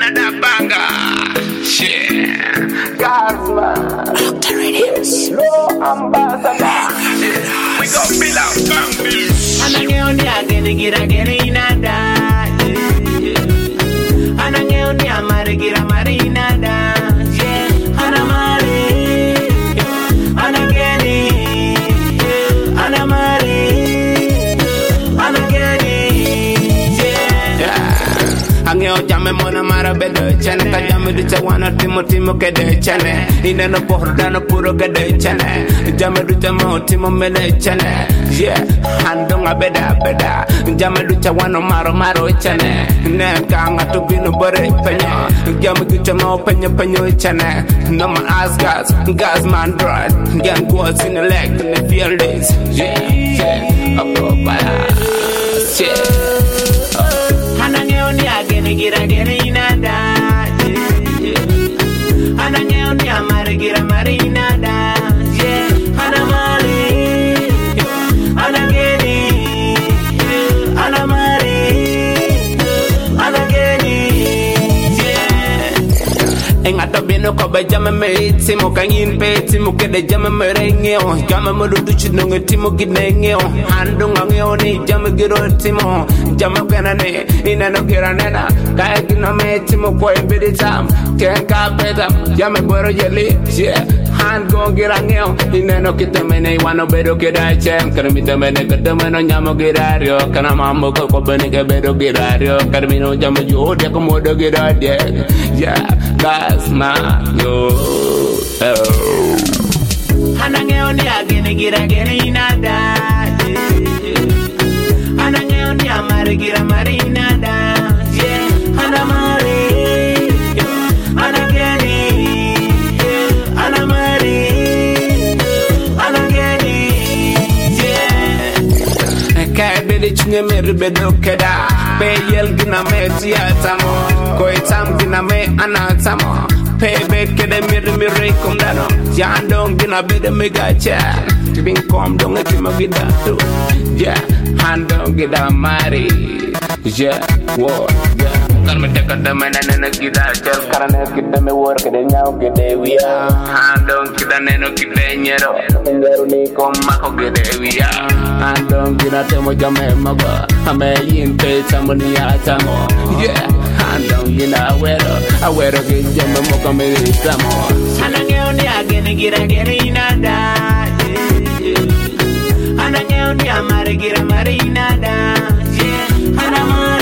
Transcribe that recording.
another banger. Shit. Gasman. No ambassador. We gon' build out families. Anangeonia gene inada. Anangeonia marigira marinada. Yeah, anamare. Anageni. Anamare. Anageni. Yeah. Angeo jame mona mara bedo chane ka jame du chawana timo kede chane ina no porda no puro kede chane jame du chama timo mele chane yeah handonga beda jame du chawana maro chane ne ka ngatu binu bore penya jame du chama penya chane no man ask gas man drive gang was in the leg in the field days yeah up bala shit Anangeonia gene inada. Anangeonia marigira marinada. Yeah, anamare. Anageni. Anamare. Anageni. Yeah. Engata bino ko ba jama me timo kangin be timo kede jama me rengeo jama mo du chinonge timo ginengeo handunga ngeo ni jama giro timo jama kana ne ina no gira nena kaya gino me timo ko ebidi tam ken ka beta jama boro yeli yeah hand go gira ngeo ina no kitemene wano bedo kida chem kana mitemene kadameno nyamo girario kana mambo ko bene ke bedo girario kana mino jama jode ko modo giradio yeah gas man yo Anangeonia gene inada. Anangeonia marigira marinada. Yeah, anamare. Anageni. Anamare. Anageni. Yeah. Kaya bede chinge mere bedo keda. Be yel gina me tiatamo. Koi tam gina me anatamo. Payback kede mire kumdano Jandong gina bede mega chan Tibing kom dong eti magida tu Yeah, handong gida mari Yeah, war Yeah Kan me teka de mena nena gida chel Karane kita me war kede nyao kede wia Handong kita neno kede nyero Ngeru ni kom mako kede wia Handong gina temo jame mago Hame yinte tamo ni atamo Yeah Handong gina awero ke jama moka me tamo Anangeonia gene inada Anangeonia marigira marinada Yeah, anamare